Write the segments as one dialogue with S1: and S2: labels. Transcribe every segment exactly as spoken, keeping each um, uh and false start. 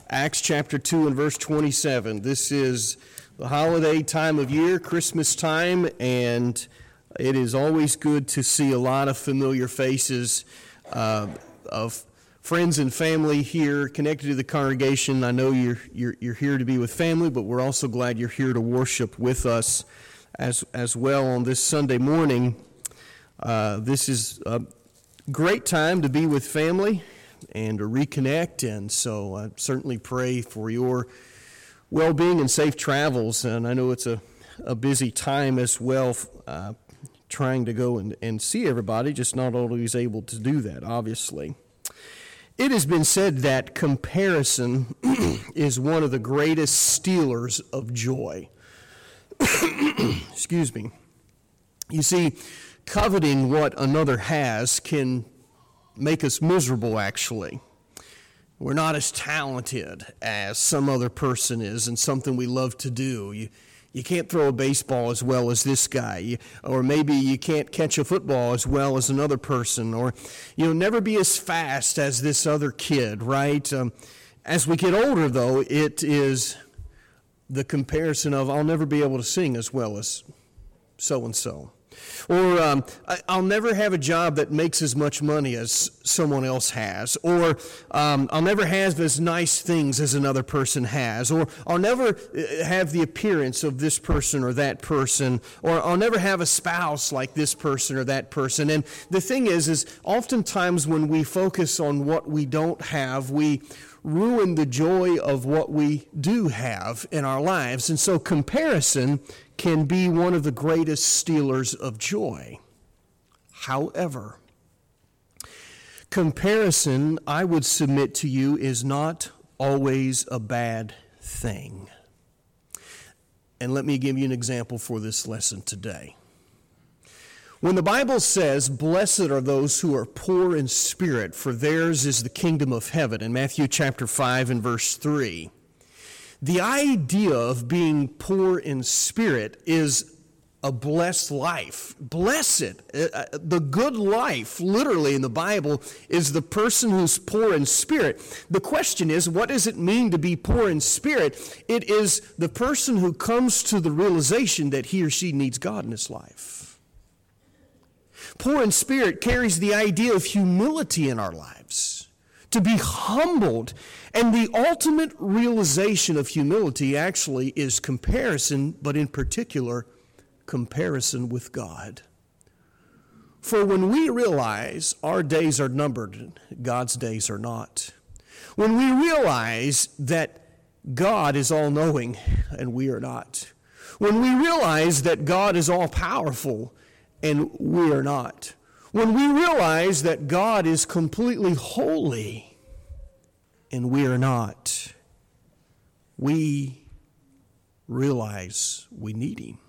S1: Acts chapter two and verse twenty-seven. This is the holiday time of year, Christmas time, and it is always good to see a lot of familiar faces uh, of friends and family here connected to the congregation. I know you're, you're you're here to be with family, but we're also glad you're here to worship with us as as well on this Sunday morning. Uh, this is a great time to be with family and to reconnect, and so I certainly pray for your well-being and safe travels. And I know it's a, a busy time as well, uh, trying to go and, and see everybody, just not always able to do that, obviously. It has been said that comparison is one of the greatest stealers of joy. Excuse me. You see, coveting what another has can make us miserable, actually. We're not as talented as some other person is in something we love to do. You, you can't throw a baseball as well as this guy, you, or maybe you can't catch a football as well as another person, or you'll never be as fast as this other kid, right? Um, as we get older, though, it is the comparison of, I'll never be able to sing as well as so-and-so. Or um, I'll never have a job that makes as much money as someone else has. Or um, I'll never have as nice things as another person has. Or I'll never have the appearance of this person or that person. Or I'll never have a spouse like this person or that person. And the thing is, is oftentimes when we focus on what we don't have, we ruin the joy of what we do have in our lives. And so comparison can be one of the greatest stealers of joy. However, comparison, I would submit to you, is not always a bad thing. And let me give you an example for this lesson today. When the Bible says, "Blessed are those who are poor in spirit, for theirs is the kingdom of heaven," in Matthew chapter five and verse three, the idea of being poor in spirit is a blessed life. Blessed, the good life, literally in the Bible, is the person who's poor in spirit. The question is, what does it mean to be poor in spirit? It is the person who comes to the realization that he or she needs God in his life. Poor in spirit carries the idea of humility in our lives, to be humbled. And the ultimate realization of humility actually is comparison, but in particular, comparison with God. For when we realize our days are numbered, God's days are not. When we realize that God is all-knowing and we are not. When we realize that God is all-powerful and we are not. When we realize that God is completely holy and we are not, we realize we need him.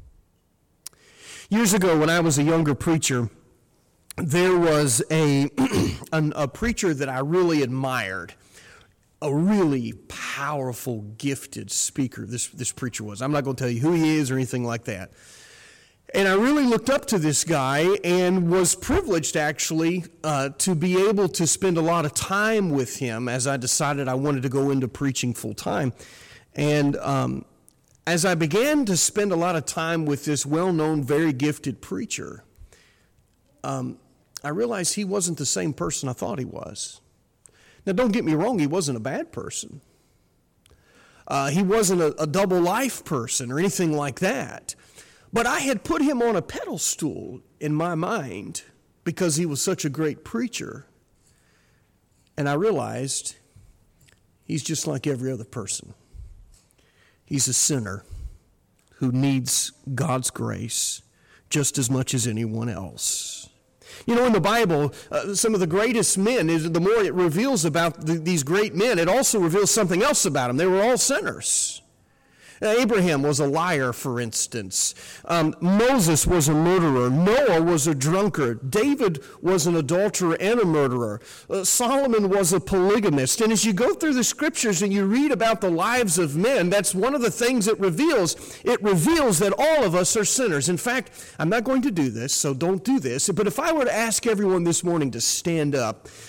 S1: Years ago, when I was a younger preacher, there was a, a preacher that I really admired, a really powerful, gifted speaker, this, this preacher was. I'm not going to tell you who he is or anything like that. And I really looked up to this guy and was privileged, actually, uh, to be able to spend a lot of time with him as I decided I wanted to go into preaching full time. And um, as I began to spend a lot of time with this well-known, very gifted preacher, um, I realized he wasn't the same person I thought he was. Now, don't get me wrong, he wasn't a bad person. Uh, he wasn't a, a double life person or anything like that. But I had put him on a pedestal in my mind because he was such a great preacher. And I realized he's just like every other person. He's a sinner who needs God's grace just as much as anyone else. You know, in the Bible, uh, some of the greatest men, is the more it reveals about the, these great men, it also reveals something else about them. They were all sinners. Abraham was a liar, for instance. Um, Moses was a murderer. Noah was a drunkard. David was an adulterer and a murderer. Uh, Solomon was a polygamist. And as you go through the scriptures and you read about the lives of men, that's one of the things it reveals. It reveals that all of us are sinners. In fact, I'm not going to do this, so don't do this. But if I were to ask everyone this morning to stand up,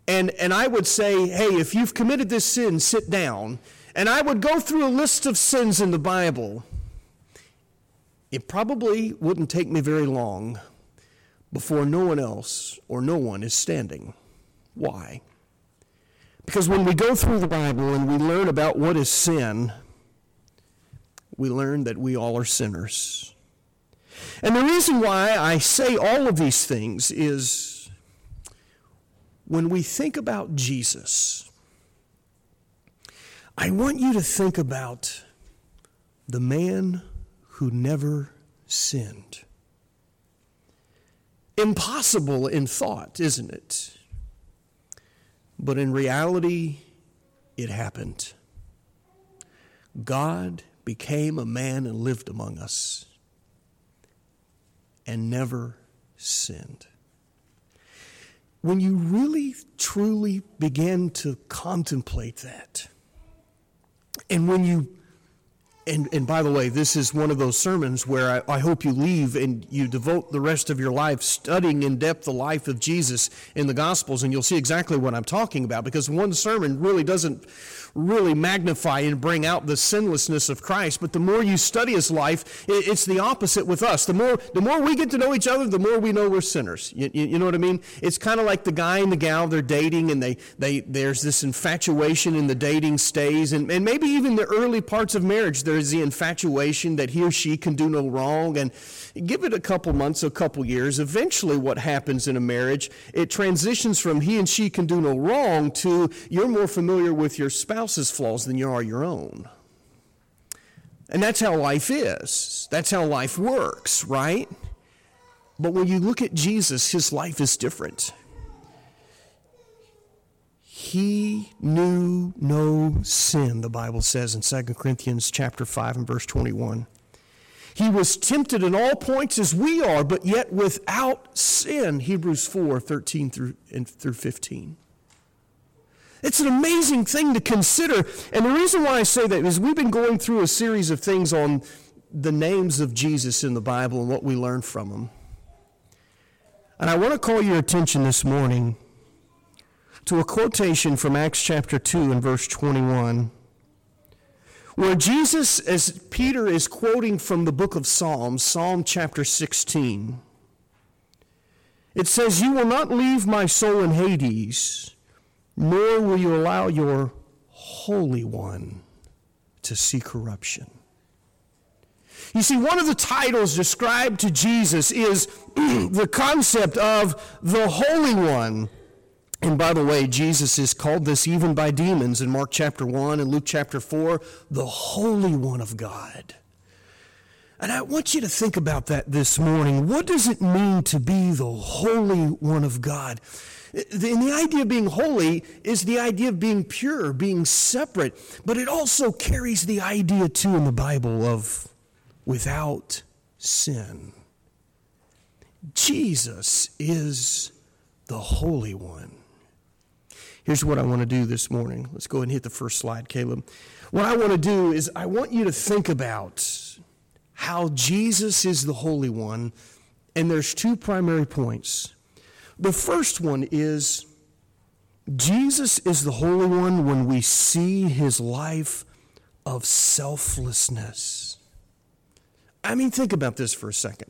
S1: And, and I would say, hey, if you've committed this sin, sit down. And I would go through a list of sins in the Bible. It probably wouldn't take me very long before no one else or no one is standing. Why? Because when we go through the Bible and we learn about what is sin, we learn that we all are sinners. And the reason why I say all of these things is when we think about Jesus, I want you to think about the man who never sinned. Impossible in thought, isn't it? But in reality, it happened. God became a man and lived among us and never sinned. When you really, truly begin to contemplate that, and when you, and, and by the way, this is one of those sermons where I, I hope you leave and you devote the rest of your life studying in depth the life of Jesus in the Gospels, and you'll see exactly what I'm talking about, because one sermon really doesn't really magnify and bring out the sinlessness of Christ, but the more you study his life, it, it's the opposite with us. The more the more we get to know each other, the more we know we're sinners. You, you, you know what I mean? It's kind of like the guy and the gal, they're dating, and they, they there's this infatuation in the dating stage, and, and maybe even the early parts of marriage, there's the infatuation that he or she can do no wrong, and give it a couple months, a couple years, eventually what happens in a marriage, it transitions from he and she can do no wrong to you're more familiar with your spouse's flaws than you are your own. And that's how life is. That's how life works, right? But when you look at Jesus, his life is different. He knew no sin, the Bible says in Second Corinthians chapter five and verse twenty-one. He was tempted in all points as we are, but yet without sin, Hebrews four, thirteen through, and through fifteen. It's an amazing thing to consider. And the reason why I say that is we've been going through a series of things on the names of Jesus in the Bible and what we learn from them. And I want to call your attention this morning to a quotation from Acts chapter two and verse twenty-one, where Jesus, as Peter is quoting from the book of Psalms, Psalm chapter sixteen, it says, "You will not leave my soul in Hades, nor will you allow your Holy One to see corruption." You see, one of the titles described to Jesus is the concept of the Holy One. And by the way, Jesus is called this even by demons in Mark chapter one and Luke chapter four, the Holy One of God. And I want you to think about that this morning. What does it mean to be the Holy One of God? And the idea of being holy is the idea of being pure, being separate, but it also carries the idea too in the Bible of without sin. Jesus is the Holy One. Here's what I want to do this morning. Let's go ahead and hit the first slide, Caleb. What I want to do is I want you to think about how Jesus is the Holy One, and there's two primary points. The first one is Jesus is the Holy One when we see his life of selflessness. I mean, think about this for a second.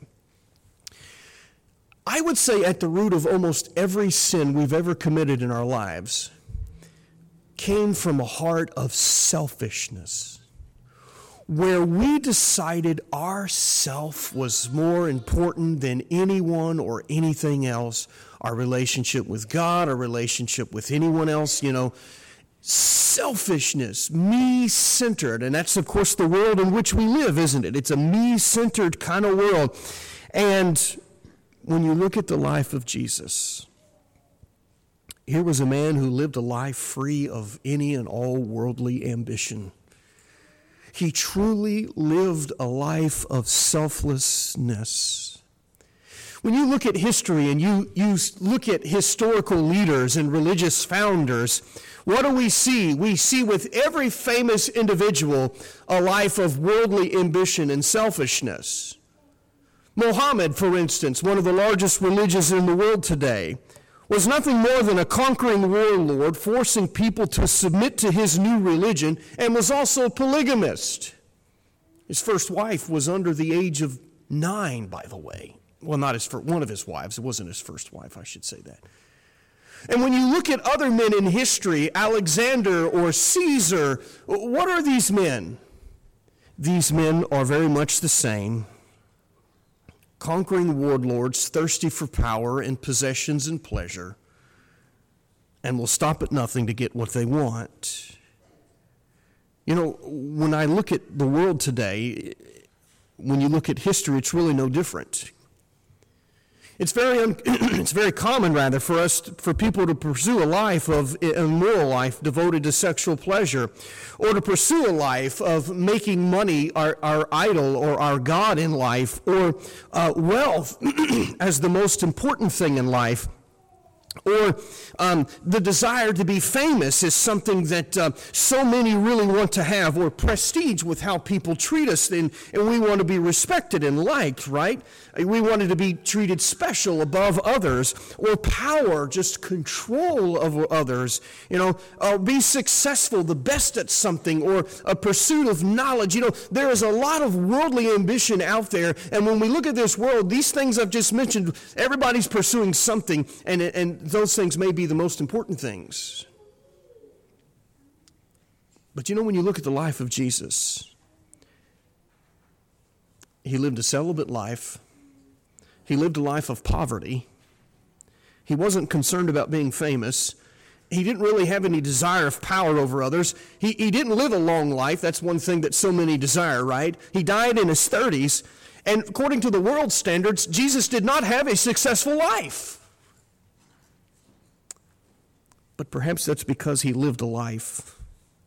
S1: I would say at the root of almost every sin we've ever committed in our lives came from a heart of selfishness, where we decided our self was more important than anyone or anything else, our relationship with God, our relationship with anyone else, you know, selfishness, me-centered, and that's, of course, the world in which we live, isn't it? It's a me-centered kind of world. And when you look at the life of Jesus, here was a man who lived a life free of any and all worldly ambition. He truly lived a life of selflessness. When you look at history and you, you look at historical leaders and religious founders, what do we see? We see with every famous individual a life of worldly ambition and selfishness. Muhammad, for instance, one of the largest religions in the world today, was nothing more than a conquering warlord forcing people to submit to his new religion, and was also a polygamist. His first wife was under the age of nine, by the way. Well, not his first, one of his wives. It wasn't his first wife, I should say that. And when you look at other men in history, Alexander or Caesar, what are these men? These men are very much the same. Conquering warlords, thirsty for power and possessions and pleasure, and will stop at nothing to get what they want. You know, when I look at the world today, when you look at history, it's really no different. It's very un- it's very common, rather, for us to, for people to pursue a life of a immoral life devoted to sexual pleasure, or to pursue a life of making money our, our idol or our God in life, or uh, wealth as the most important thing in life. Or um, the desire to be famous is something that uh, so many really want to have, or prestige with how people treat us, and, and we want to be respected and liked, right? We wanted to be treated special above others, or power, just control over others, you know, uh, be successful, the best at something, or a pursuit of knowledge. You know, there is a lot of worldly ambition out there, and when we look at this world, these things I've just mentioned, everybody's pursuing something, and and those things may be the most important things. But you know, when you look at the life of Jesus, he lived a celibate life. He lived a life of poverty. He wasn't concerned about being famous. He didn't really have any desire of power over others. He, he didn't live a long life. That's one thing that so many desire, right? He died in his thirties. And according to the world's standards, Jesus did not have a successful life. But perhaps that's because he lived a life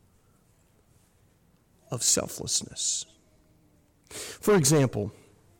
S1: of selflessness. For example,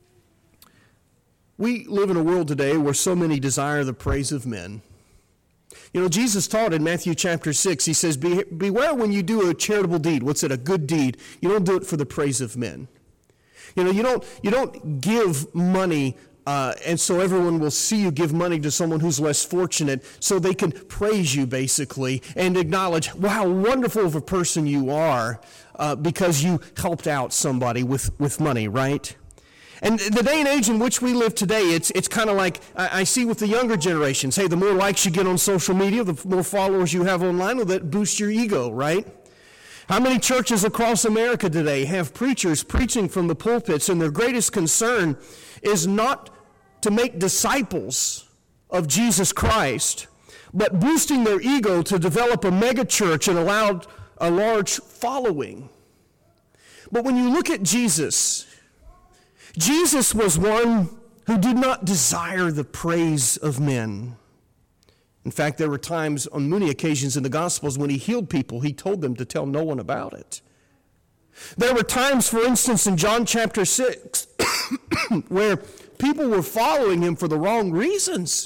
S1: we live in a world today where so many desire the praise of men. You know, Jesus taught in Matthew chapter six, he says, Be, beware when you do a charitable deed. What's it? A good deed. You don't do it for the praise of men. You know, you don't, you don't give money Uh, and so everyone will see you give money to someone who's less fortunate so they can praise you, basically, and acknowledge, wow, how wonderful of a person you are uh, because you helped out somebody with, with money, right? And the day and age in which we live today, it's it's kind of like I, I see with the younger generations. Hey, the more likes you get on social media, the more followers you have online, well, that boosts your ego, right? How many churches across America today have preachers preaching from the pulpits, and their greatest concern is not to make disciples of Jesus Christ, but boosting their ego to develop a mega church and allow a large following. But when you look at Jesus, Jesus was one who did not desire the praise of men. In fact, there were times on many occasions in the Gospels when he healed people, he told them to tell no one about it. There were times, for instance, in John chapter six, where people were following him for the wrong reasons.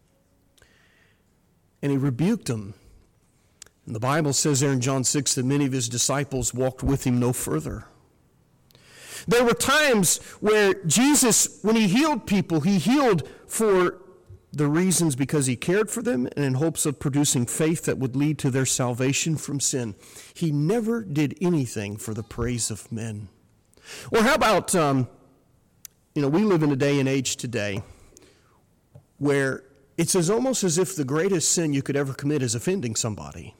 S1: And he rebuked them. And the Bible says there in John six that many of his disciples walked with him no further. There were times where Jesus, when he healed people, he healed for the reasons because he cared for them and in hopes of producing faith that would lead to their salvation from sin. He never did anything for the praise of men. Or how about, um, you know, we live in a day and age today where it's as almost as if the greatest sin you could ever commit is offending somebody.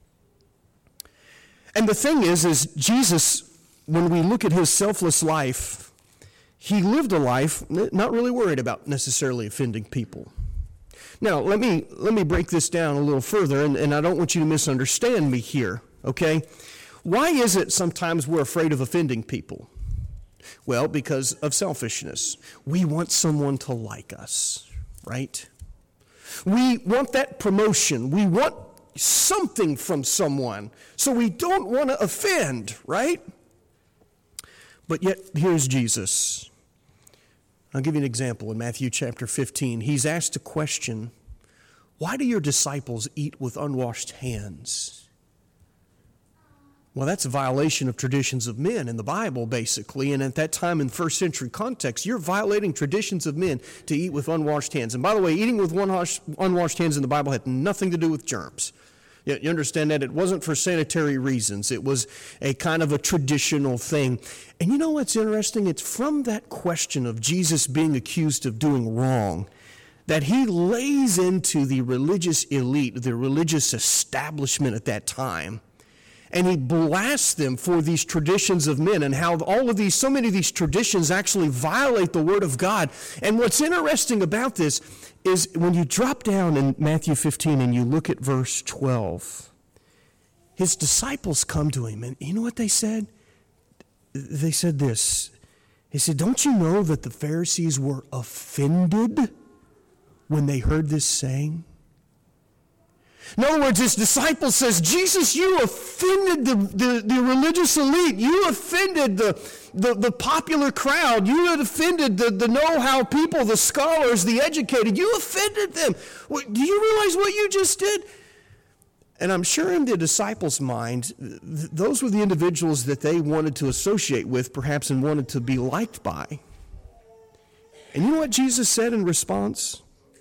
S1: And the thing is, is Jesus, when we look at his selfless life, he lived a life not really worried about necessarily offending people. Now, let me let me break this down a little further, and, and I don't want you to misunderstand me here, okay? Why is it sometimes we're afraid of offending people? Well, because of selfishness. We want someone to like us, right? We want that promotion. We want something from someone, so we don't want to offend, right? But yet, here's Jesus. I'll give you an example in Matthew chapter fifteen. He's asked a question, why do your disciples eat with unwashed hands? Well, that's a violation of traditions of men in the Bible, basically. And at that time in first century context, you're violating traditions of men to eat with unwashed hands. And by the way, eating with unwashed hands in the Bible had nothing to do with germs. You understand that? It wasn't for sanitary reasons. It was a kind of a traditional thing. And you know what's interesting? It's from that question of Jesus being accused of doing wrong that he lays into the religious elite, the religious establishment at that time. And he blasts them for these traditions of men and how all of these, so many of these traditions actually violate the Word of God. And what's interesting about this is when you drop down in Matthew fifteen and you look at verse twelve, his disciples come to him, and you know what they said? They said this. He said, don't you know that the Pharisees were offended when they heard this saying? In other words, his disciple says, Jesus, you offended the, the, the religious elite. You offended the, the, the popular crowd. You had offended the, the know-how people, the scholars, the educated. You offended them. Do you realize what you just did? And I'm sure in the disciples' mind, th- those were the individuals that they wanted to associate with, perhaps, and wanted to be liked by. And you know what Jesus said in response?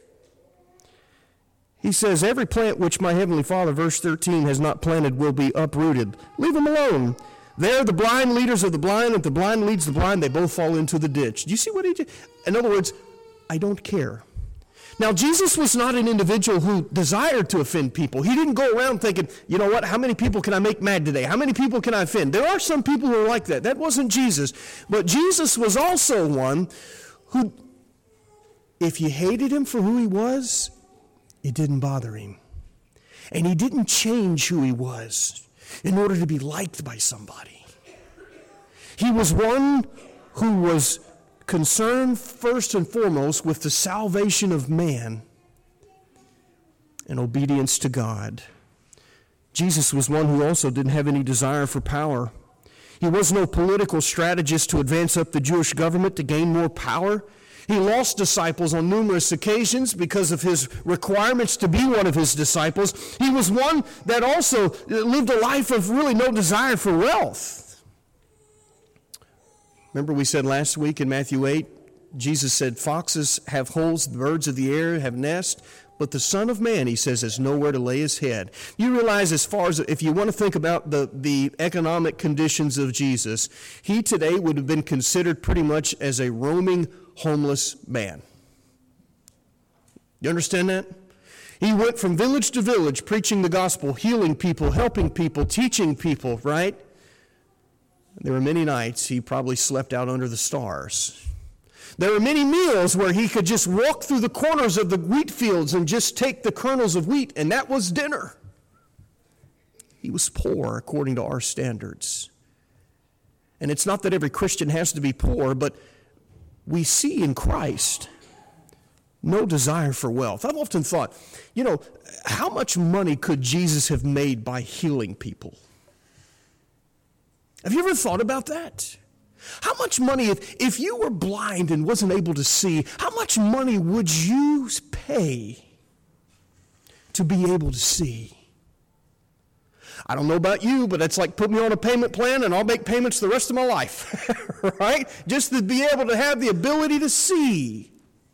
S1: He says, every plant which my heavenly Father, verse thirteen, has not planted will be uprooted. Leave them alone. They're the blind leaders of the blind. If the blind leads the blind, they both fall into the ditch. Do you see what he did? In other words, I don't care. Now, Jesus was not an individual who desired to offend people. He didn't go around thinking, you know what, how many people can I make mad today? How many people can I offend? There are some people who are like that. That wasn't Jesus. But Jesus was also one who, if you hated him for who he was, it didn't bother him. And he didn't change who he was in order to be liked by somebody. He was one who was concerned first and foremost with the salvation of man and obedience to God. Jesus was one who also didn't have any desire for power. He was no political strategist to advance up the Jewish government to gain more power. He lost disciples on numerous occasions because of his requirements to be one of his disciples. He was one that also lived a life of really no desire for wealth. Remember we said last week in Matthew eight, Jesus said, foxes have holes, the birds of the air have nests, but the Son of Man, he says, has nowhere to lay his head. You realize as far as, if you want to think about the, the economic conditions of Jesus, he today would have been considered pretty much as a roaming homeless man. You understand that? He went from village to village preaching the gospel, healing people, helping people, teaching people, right? There were many nights he probably slept out under the stars. There were many meals where he could just walk through the corners of the wheat fields and just take the kernels of wheat, and that was dinner. He was poor according to our standards. And it's not that every Christian has to be poor, but we see in Christ no desire for wealth. I've often thought, you know, how much money could Jesus have made by healing people? Have you ever thought about that? How much money, if, if you were blind and wasn't able to see, how much money would you pay to be able to see? I don't know about you, but it's like put me on a payment plan and I'll make payments the rest of my life, right? Just to be able to have the ability to see.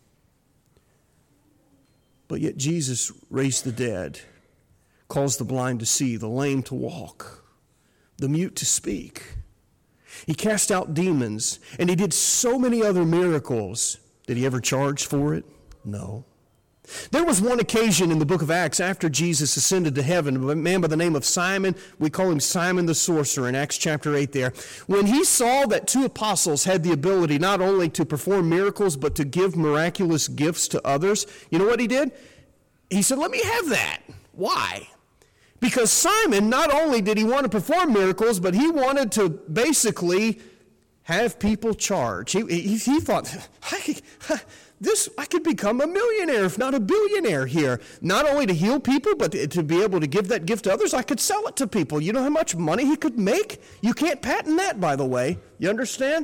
S1: But yet Jesus raised the dead, caused the blind to see, the lame to walk, the mute to speak. He cast out demons, and he did so many other miracles. Did he ever charge for it? No. There was one occasion in the book of Acts after Jesus ascended to heaven, a man by the name of Simon, we call him Simon the sorcerer in Acts chapter eight there, when he saw that two apostles had the ability not only to perform miracles, but to give miraculous gifts to others, you know what he did? He said, let me have that. Why? Because Simon, not only did he want to perform miracles, but he wanted to basically have people charge. He, he, he thought, I, this, I could become a millionaire, if not a billionaire here. Not only to heal people, but to be able to give that gift to others, I could sell it to people. You know how much money he could make? You can't patent that, by the way. You understand?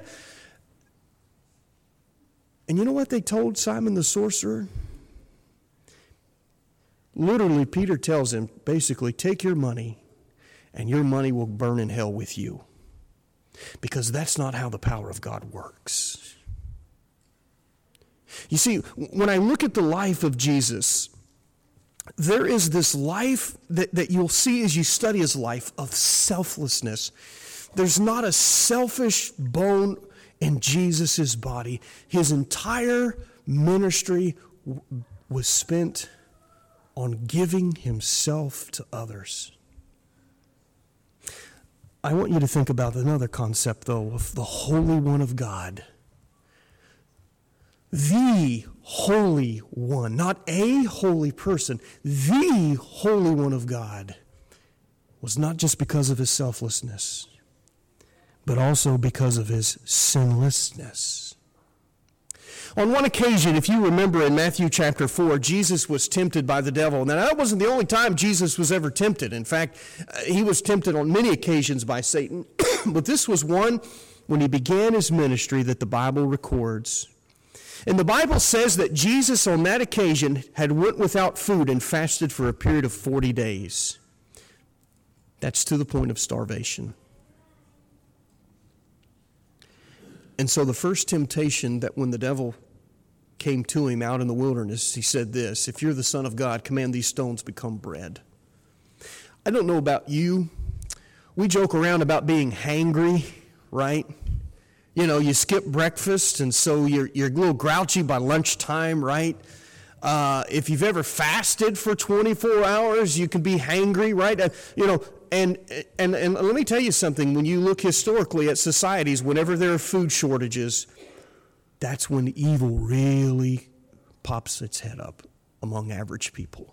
S1: And you know what they told Simon the sorcerer? Literally, Peter tells him, basically, take your money and your money will burn in hell with you. Because that's not how the power of God works. You see, when I look at the life of Jesus, there is this life that, that you'll see as you study his life of selflessness. There's not a selfish bone in Jesus' body. His entire ministry w- was spent on giving himself to others. I want you to think about another concept, though, of the Holy One of God. The Holy One, not a holy person, the Holy One of God was not just because of his selflessness, but also because of his sinlessness. On one occasion, if you remember in Matthew chapter four, Jesus was tempted by the devil. Now, that wasn't the only time Jesus was ever tempted. In fact, uh, he was tempted on many occasions by Satan. But this was one when he began his ministry that the Bible records. And the Bible says that Jesus on that occasion had went without food and fasted for a period of forty days. That's to the point of starvation. And so the first temptation that when the devil came to him out in the wilderness, he said this, if you're the Son of God, command these stones become bread. I don't know about you. We joke around about being hangry, right? You know, you skip breakfast, and so you're, you're a little grouchy by lunchtime, right? Uh, if you've ever fasted for twenty-four hours, you can be hangry, right? Uh, you know, and, and, and let me tell you something. When you look historically at societies, whenever there are food shortages, that's when evil really pops its head up among average people.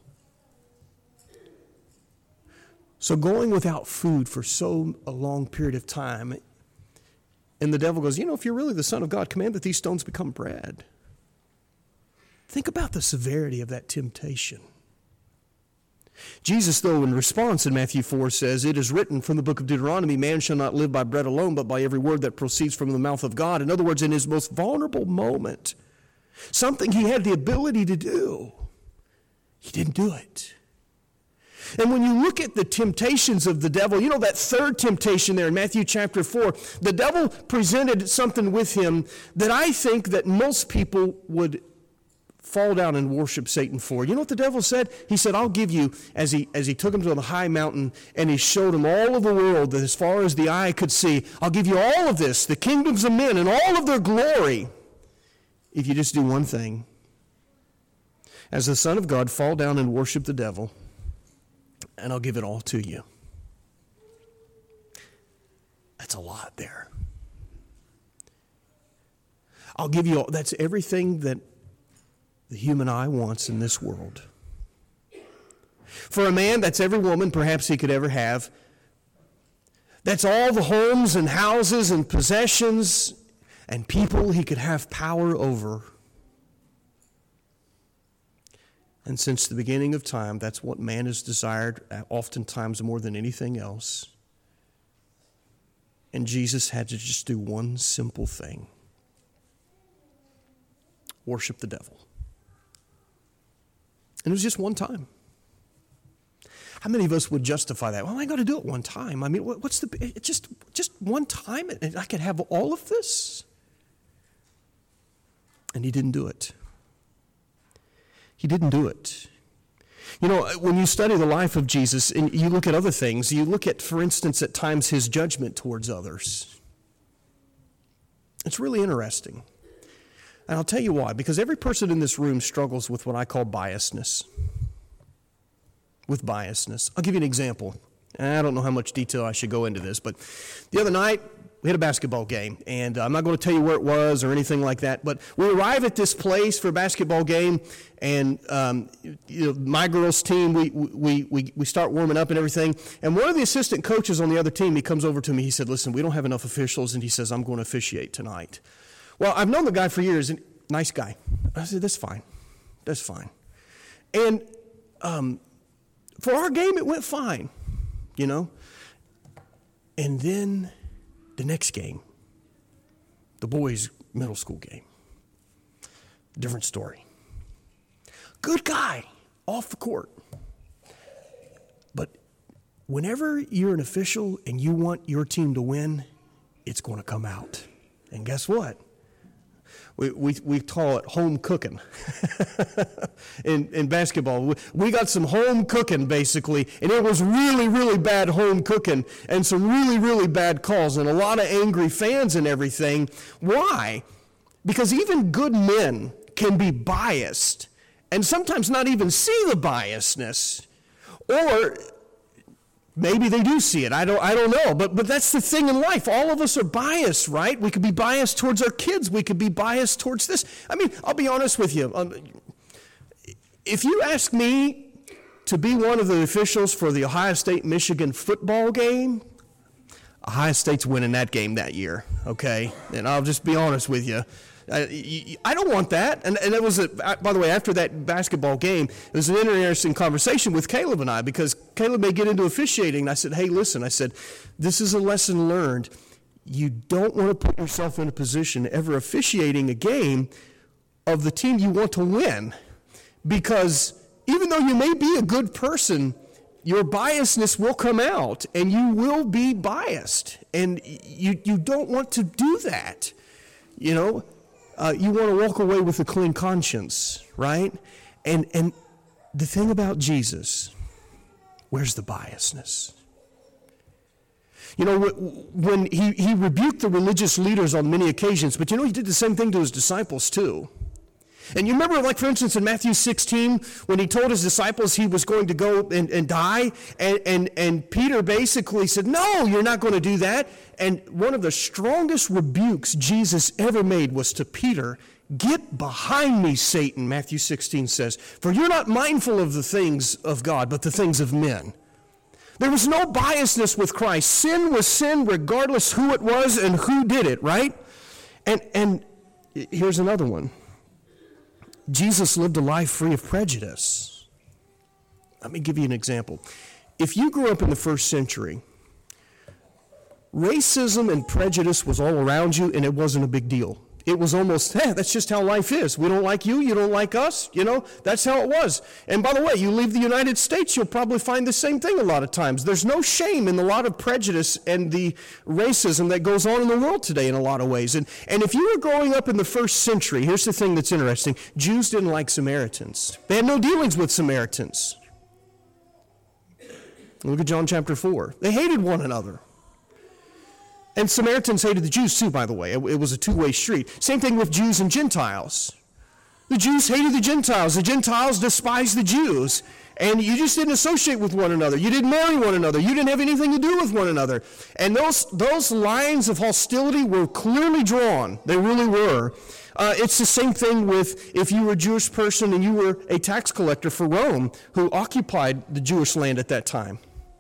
S1: So going without food for so a long period of time, and the devil goes, you know, if you're really the Son of God, command that these stones become bread. Think about the severity of that temptation. Jesus, though, in response in Matthew four says, it is written from the book of Deuteronomy, man shall not live by bread alone, but by every word that proceeds from the mouth of God. In other words, in his most vulnerable moment, something he had the ability to do, he didn't do it. And when you look at the temptations of the devil, you know that third temptation there in Matthew chapter four, the devil presented something with him that I think that most people would fall down and worship Satan for. You know what the devil said? He said, I'll give you, as he as he took him to the high mountain and he showed him all of the world that as far as the eye could see, I'll give you all of this, the kingdoms of men and all of their glory, if you just do one thing. As the Son of God, fall down and worship the devil, and I'll give it all to you. That's a lot there. I'll give you all, that's everything that the human eye wants in this world. For a man, that's every woman perhaps he could ever have. That's all the homes and houses and possessions and people he could have power over. And since the beginning of time, that's what man has desired, oftentimes more than anything else. And Jesus had to just do one simple thing. Worship the devil. And it was just one time. How many of us would justify that? Well, I got to do it one time. I mean, what's the, it just, just one time and I could have all of this? And he didn't do it. He didn't do it. You know, when you study the life of Jesus and you look at other things, you look at, for instance, at times his judgment towards others. It's really interesting. And I'll tell you why. Because every person in this room struggles with what I call biasness. With biasness. I'll give you an example. I don't know how much detail I should go into this, but the other night, we had a basketball game, and I'm not going to tell you where it was or anything like that, but we arrive at this place for a basketball game, and um, you know, my girls' team, we, we, we, we start warming up and everything, and one of the assistant coaches on the other team, he comes over to me, he said, listen, we don't have enough officials, and he says, I'm going to officiate tonight. Well, I've known the guy for years, and nice guy. I said, that's fine. That's fine. And um, for our game, it went fine, you know. And then the next game, the boys' middle school game, different story. Good guy, off the court. But whenever you're an official and you want your team to win, it's going to come out. And guess what? We we, we call it home cooking in, in basketball. We, we got some home cooking, basically, and it was really, really bad home cooking and some really, really bad calls and a lot of angry fans and everything. Why? Because even good men can be biased and sometimes not even see the biasness, or maybe they do see it. I don't I don't know. But but that's the thing in life. All of us are biased, right? We could be biased towards our kids. We could be biased towards this. I mean, I'll be honest with you. Um, if you ask me to be one of the officials for the Ohio State-Michigan football game, Ohio State's winning that game that year, okay? And I'll just be honest with you. I, I don't want that. And, and it was, a, by the way, after that basketball game, it was an interesting conversation with Caleb and I, because Caleb may get into officiating. And I said, hey, listen, I said, this is a lesson learned. You don't want to put yourself in a position ever officiating a game of the team you want to win, because even though you may be a good person, your biasness will come out and you will be biased. And you, you don't want to do that, you know. Uh, you want to walk away with a clean conscience, right? And and the thing about Jesus, where's the biasness? You know, when he, he rebuked the religious leaders on many occasions, but you know, he did the same thing to his disciples too. And you remember, like, for instance, in Matthew sixteen, when he told his disciples he was going to go and, and die, and, and, and Peter basically said, no, you're not going to do that. And one of the strongest rebukes Jesus ever made was to Peter, get behind me, Satan, Matthew sixteen says, for you're not mindful of the things of God, but the things of men. There was no biasness with Christ. Sin was sin regardless who it was and who did it, right? And, and here's another one. Jesus lived a life free of prejudice. Let me give you an example. If you grew up in the first century, racism and prejudice was all around you, and it wasn't a big deal. It was almost, hey, that's just how life is. We don't like you, you don't like us, you know, that's how it was. And by the way, you leave the United States, you'll probably find the same thing a lot of times. There's no shame in the lot of prejudice and the racism that goes on in the world today in a lot of ways. And, and if you were growing up in the first century, here's the thing that's interesting. Jews didn't like Samaritans. They had no dealings with Samaritans. Look at John chapter four. They hated one another. And Samaritans hated the Jews too, by the way. It, it was a two-way street. Same thing with Jews and Gentiles. The Jews hated the Gentiles. The Gentiles despised the Jews. And you just didn't associate with one another. You didn't marry one another. You didn't have anything to do with one another. And those, those lines of hostility were clearly drawn. They really were. Uh, it's the same thing with if you were a Jewish person and you were a tax collector for Rome, who occupied the Jewish land at that time.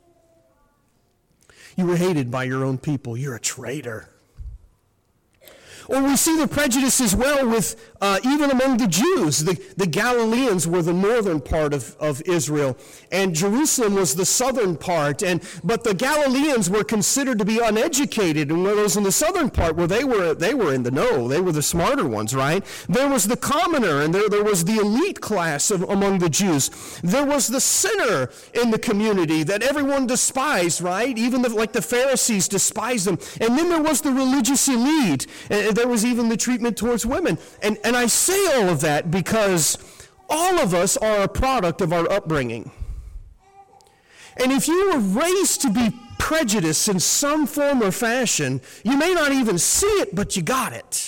S1: You were hated by your own people. You're a traitor. Or we see the prejudice as well with uh, even among the Jews. The, the Galileans were the northern part of, of Israel, and Jerusalem was the southern part. And but the Galileans were considered to be uneducated, and those in the southern part, where they were they were in the know, they were the smarter ones, right? There was the commoner, and there, there was the elite class of, among the Jews. There was the sinner in the community that everyone despised, right? Even the, like the Pharisees despised them. And then there was the religious elite. And there was even the treatment towards women. And, and I say all of that because all of us are a product of our upbringing. And if you were raised to be prejudiced in some form or fashion, you may not even see it, but you got it.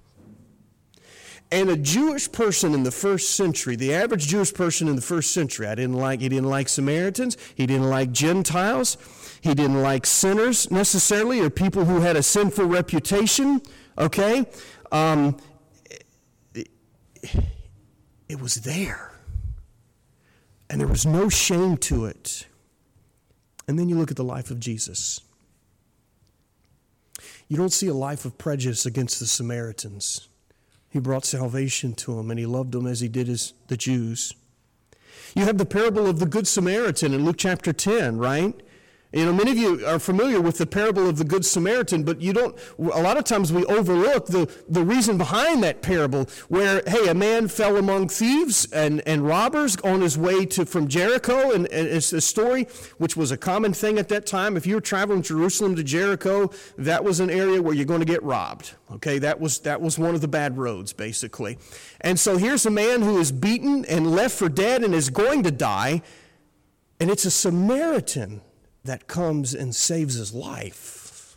S1: And a Jewish person in the first century, the average Jewish person in the first century, I didn't like, he didn't like Samaritans, he didn't like Gentiles, he didn't like sinners necessarily, or people who had a sinful reputation. Okay? Um, it, it was there. And there was no shame to it. And then you look at the life of Jesus. You don't see a life of prejudice against the Samaritans. He brought salvation to them, and he loved them as he did his, the Jews. You have the parable of the Good Samaritan in Luke chapter ten, right? You know, many of you are familiar with the parable of the Good Samaritan, but you don't, a lot of times we overlook the, the reason behind that parable where, hey, a man fell among thieves and, and robbers on his way to from Jericho, and, and it's a story which was a common thing at that time. If you were traveling from Jerusalem to Jericho, that was an area where you're going to get robbed. Okay, that was that was one of the bad roads, basically. And so here's a man who is beaten and left for dead and is going to die, and it's a Samaritan that comes and saves his life.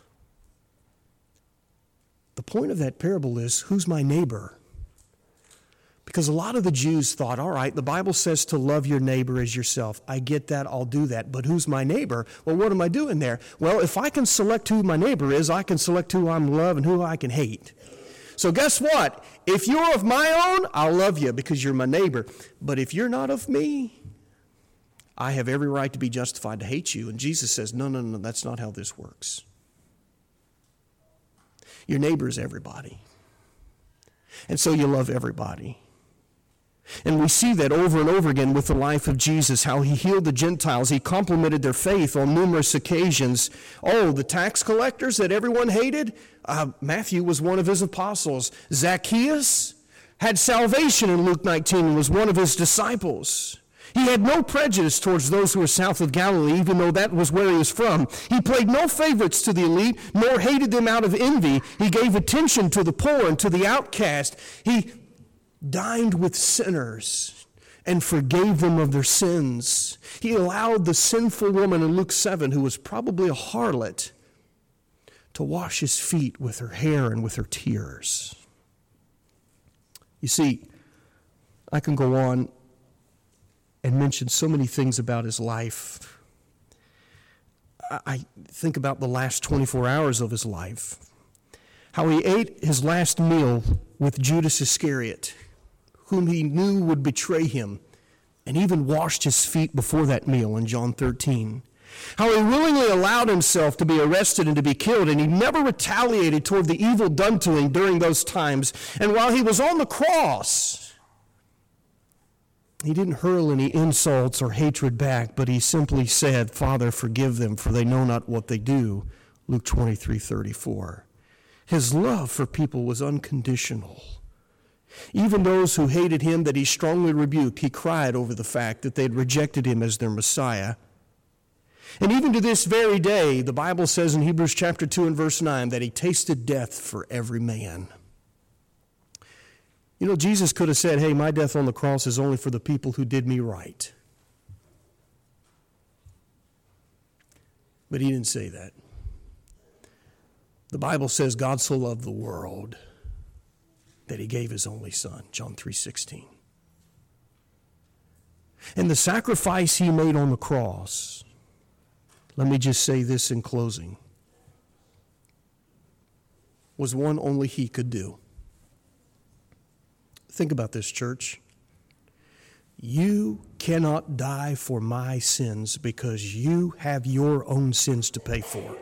S1: The point of that parable is, who's my neighbor? Because a lot of the Jews thought, all right, the Bible says to love your neighbor as yourself. I get that, I'll do that, but who's my neighbor? Well, what am I doing there? Well, if I can select who my neighbor is, I can select who I'm love and who I can hate. So guess what? If you're of my own, I'll love you because you're my neighbor. But if you're not of me, I have every right to be justified to hate you. And Jesus says, no, no, no, that's not how this works. Your neighbor is everybody. And so you love everybody. And we see that over and over again with the life of Jesus, how he healed the Gentiles. He complimented their faith on numerous occasions. Oh, the tax collectors that everyone hated? Uh, Matthew was one of his apostles. Zacchaeus had salvation in Luke nineteen and was one of his disciples. He had no prejudice towards those who were south of Galilee, even though that was where he was from. He played no favorites to the elite, nor hated them out of envy. He gave attention to the poor and to the outcast. He dined with sinners and forgave them of their sins. He allowed the sinful woman in Luke seven, who was probably a harlot, to wash his feet with her hair and with her tears. You see, I can go on and mention so many things about his life. I think about the last twenty-four hours of his life, how he ate his last meal with Judas Iscariot, whom he knew would betray him, and even washed his feet before that meal in John thirteen. How he willingly allowed himself to be arrested and to be killed, and he never retaliated toward the evil done to him during those times. And while he was on the cross, he didn't hurl any insults or hatred back, but he simply said, Father, forgive them, for they know not what they do. Luke twenty-three thirty-four. His love for people was unconditional. Even those who hated him that he strongly rebuked, he cried over the fact that they had rejected him as their Messiah. And even to this very day, the Bible says in Hebrews chapter two and verse nine that he tasted death for every man. You know, Jesus could have said, hey, my death on the cross is only for the people who did me right. But he didn't say that. The Bible says God so loved the world that he gave his only son, John three sixteen. And the sacrifice he made on the cross, let me just say this in closing, was one only he could do. Think about this, church. You cannot die for my sins because you have your own sins to pay for.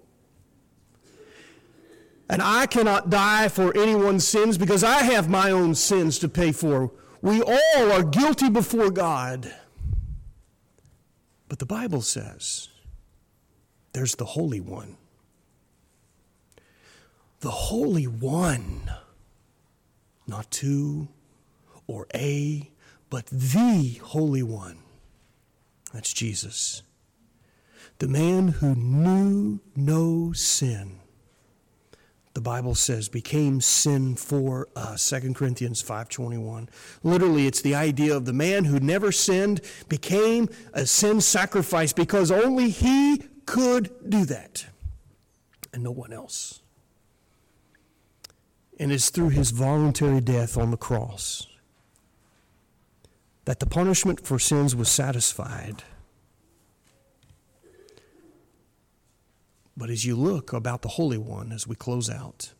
S1: And I cannot die for anyone's sins because I have my own sins to pay for. We all are guilty before God. But the Bible says there's the Holy One. The Holy One. Not two or a, but the Holy One. That's Jesus. The man who knew no sin, the Bible says, became sin for us. Second Corinthians five twenty-one. Literally, it's the idea of the man who never sinned became a sin sacrifice because only he could do that and no one else. And it's through his voluntary death on the cross that the punishment for sins was satisfied. But as you look about the Holy One as we close out,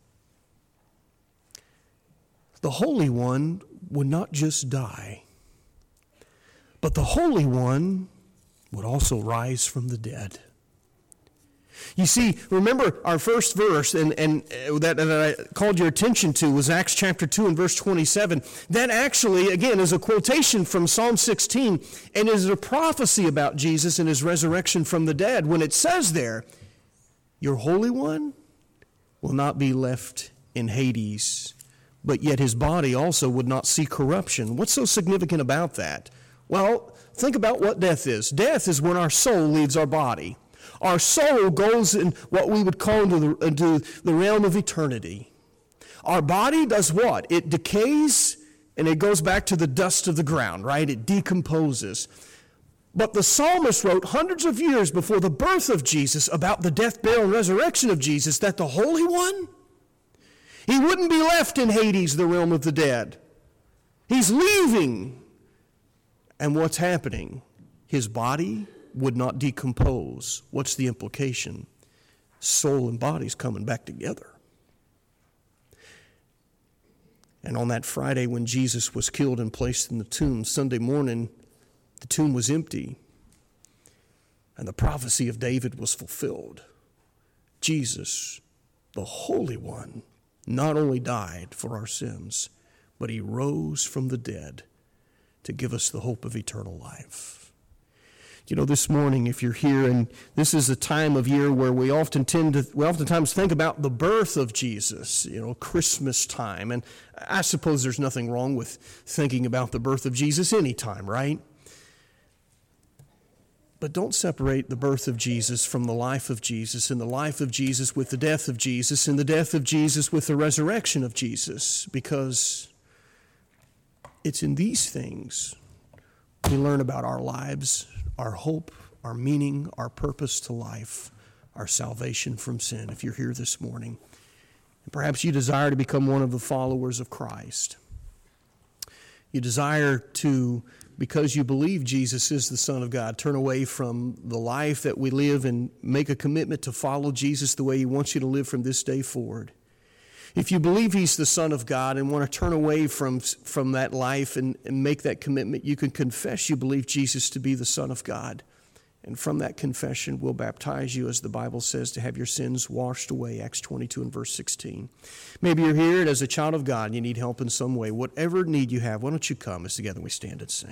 S1: the Holy One would not just die, but the Holy One would also rise from the dead. You see, remember our first verse and, and that, that I called your attention to was Acts chapter two and verse twenty-seven. That actually, again, is a quotation from Psalm sixteen and is a prophecy about Jesus and his resurrection from the dead when it says there, your Holy One will not be left in Hades, but yet his body also would not see corruption. What's so significant about that? Well, think about what death is. Death is when our soul leaves our body. Our soul goes in what we would call into the, into the realm of eternity. Our body does what? It decays and it goes back to the dust of the ground, right? It decomposes. But the psalmist wrote hundreds of years before the birth of Jesus about the death, burial, and resurrection of Jesus that the Holy One, he wouldn't be left in Hades, the realm of the dead. He's leaving. And what's happening? His body would not decompose. What's the implication? Soul and body's coming back together. And on that Friday when Jesus was killed and placed in the tomb, Sunday morning, the tomb was empty. And the prophecy of David was fulfilled. Jesus, the Holy One, not only died for our sins, but he rose from the dead to give us the hope of eternal life. You know, this morning, if you're here, and this is a time of year where we often tend to, we oftentimes think about the birth of Jesus, you know, Christmas time. And I suppose there's nothing wrong with thinking about the birth of Jesus anytime, right? But don't separate the birth of Jesus from the life of Jesus, and the life of Jesus with the death of Jesus, and the death of Jesus with the resurrection of Jesus, because it's in these things we learn about our lives, our hope, our meaning, our purpose to life, our salvation from sin. If you're here this morning, and perhaps you desire to become one of the followers of Christ, you desire to, because you believe Jesus is the Son of God, turn away from the life that we live and make a commitment to follow Jesus the way he wants you to live from this day forward. If you believe he's the Son of God and want to turn away from, from that life and, and make that commitment, you can confess you believe Jesus to be the Son of God. And from that confession, we'll baptize you, as the Bible says, to have your sins washed away, Acts twenty-two and verse sixteen. Maybe you're here and as a child of God and you need help in some way. Whatever need you have, why don't you come as together we stand and sing.